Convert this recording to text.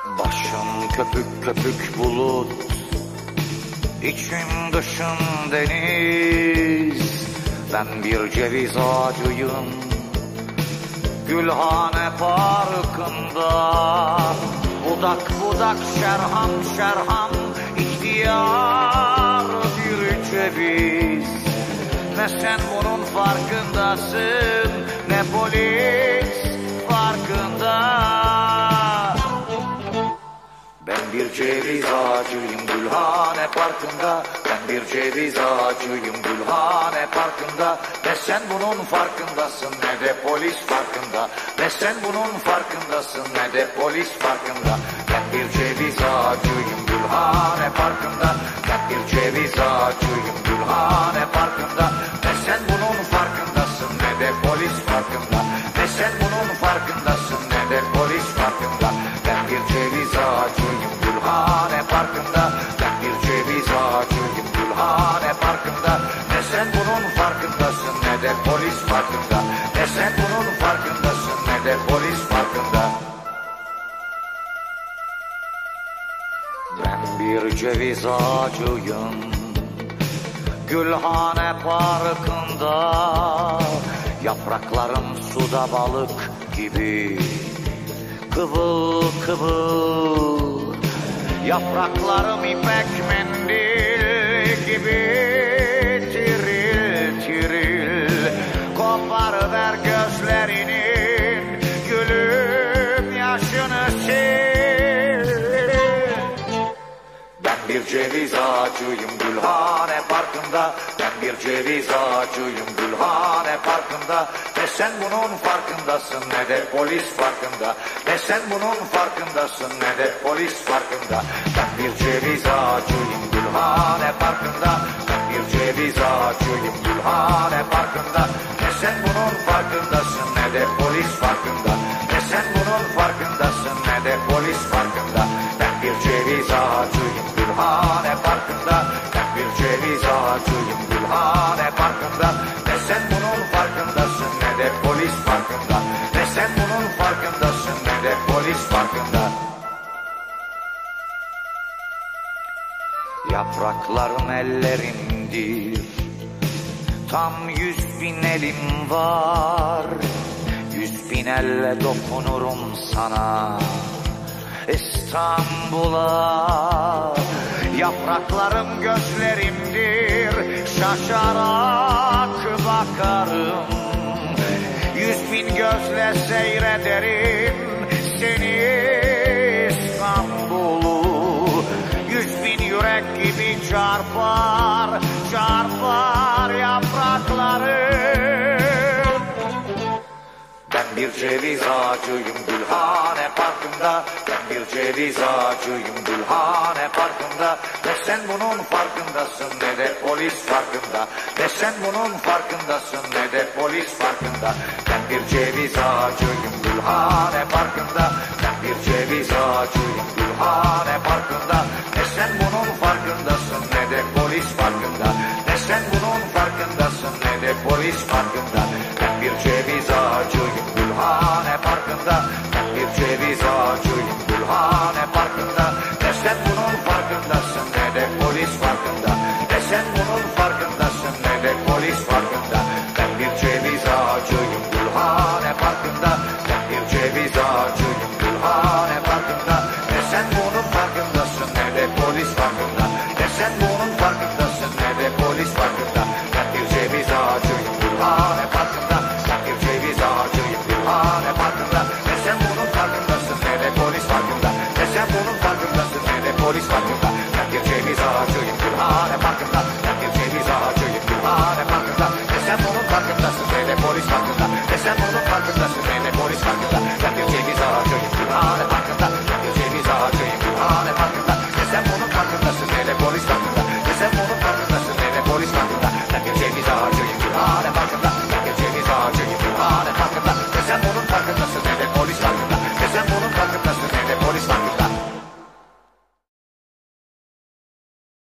Başım köpük köpük bulut, içim dışım deniz. Ben bir ceviz ağacıyım, Gülhane Parkı'nda. Budak budak şerham şerham, ihtiyar bir ceviz. Ne sen bunun farkındasın, ne polis farkında. Ben bir ceviz ağacıyım Gülhane Parkı'nda. Ben bir ceviz ağacıyım Gülhane Parkı'nda. Ne sen bunun farkındasın ne de polis farkında. Ne sen bunun farkındasın ne de polis farkında. Ben bir ceviz ağacıyım Gülhane Parkı'nda. Ben bir ceviz ağacıyım Gülhane Parkı'nda. Ne sen bunun farkındasın ne de polis farkında. Ne sen bunun farkındasın ne de polis farkında. Ben bir ceviz ağacıyım Gülhane Parkı'nda. Ben bir ceviz ağacıyım Gülhane Parkı'nda. Ne sen bunun farkındasın ne de polis farkında. Ne sen bunun farkındasın ne de polis farkında. Ben bir ceviz ağacıyım Gülhane Parkı'nda. Yapraklarım suda balık gibi kıvıl kıvıl. Yapraklarım ipek mendil gibi tiril tiril. Koparıver gözlerinin, gülüm yaşını sil. Ben bir ceviz ağacıyım Gülhane Parkı'nda. Ben bir ceviz ağacıyım Gülhane Parkı'nda. Ne sen bunun farkındasın ne de polis farkında. Ne sen bunun farkındasın ne de polis farkında. Ben bir ceviz ağacıyım Gülhane Parkı'nda. Ben bir ceviz ağacıyım Gülhane Parkı'nda. Ne sen bunun farkındasın ne de polis farkında. Ne sen bunun farkındasın ne de polis farkında. Ben bir ceviz ağacıyım Gülhane Parkı'nda. Ben bir ceviz ağacıyım Gülhane Parkı'nda. Ne sen bunun farkındasın ne de polis farkında. Ne sen bunun farkındasın ne de polis farkında. Yapraklarım ellerimdir, tam 100.000 elim var. 100.000 elle dokunurum sana İstanbul'a. Yapraklarım gözlerimdir, şaşarak bakarım. 100.000 gözle seyrederim seni İstanbul'u. 100.000 yürek gibi çarpar, çarpar yapraklarım. Ben bir ceviz ağacıyım Gülhane Parkı'nda. Ben bir ceviz ağacıyım Gülhane Parkı'nda. Ne sen bunun farkındasın ne de polis farkında. Ne sen bunun farkındasın ne de polis farkında. Ben bir ceviz ağacıyım Gülhane Parkı'nda. Ben bir ceviz ağacıyım Gülhane Parkı'nda. Ne sen bunun farkındasın ne de polis farkında. Ne sen bunun farkındasın ne de polis farkında. Ben bir ceviz ağacıyım Gülhane Parkı'nda. Ben bir ceviz ağacıyım Gülhane Parkı'nda. Ne sen bunun farkındasın ne de polis farkında. Ne sen bunun farkındasın ne de polis farkında. Ben bir ceviz ağacıyım Gülhane Parkı'nda. Ben bir ceviz ağacıyım Gülhane Parkı'nda. Ne sen bunun farkındasın ne de polis farkında. Ne sen bunun farkındasın ne de polis farkında. Ben bir ceviz ağacıyım Gülhane Parkı'nda. Ben bir ceviz ağacıyım Gülhane Parkı'nda. Ne sen bunun farkındasın ne de polis farkında. Ne sen bunun farkındasın ne de polis farkında. Ben bir ceviz ağacıyım Gülhane Parkı'nda. Ben bir ceviz ağacıyım Gülhane Parkı'nda. Ne sen bunun farkındasın ne de polis farkında. Ne sen bunun farkındasın ne de polis farkında. Ben bir ceviz ağacıyım Gülhane Parkı'nda. Ben bir ceviz ağacıyım Gülhane Parkı'nda. Ne sen bunun farkındasın ne de polis farkında. Ne sen bunun farkındasın ne de polis farkında. Ben bir ceviz ağacıyım Gülhane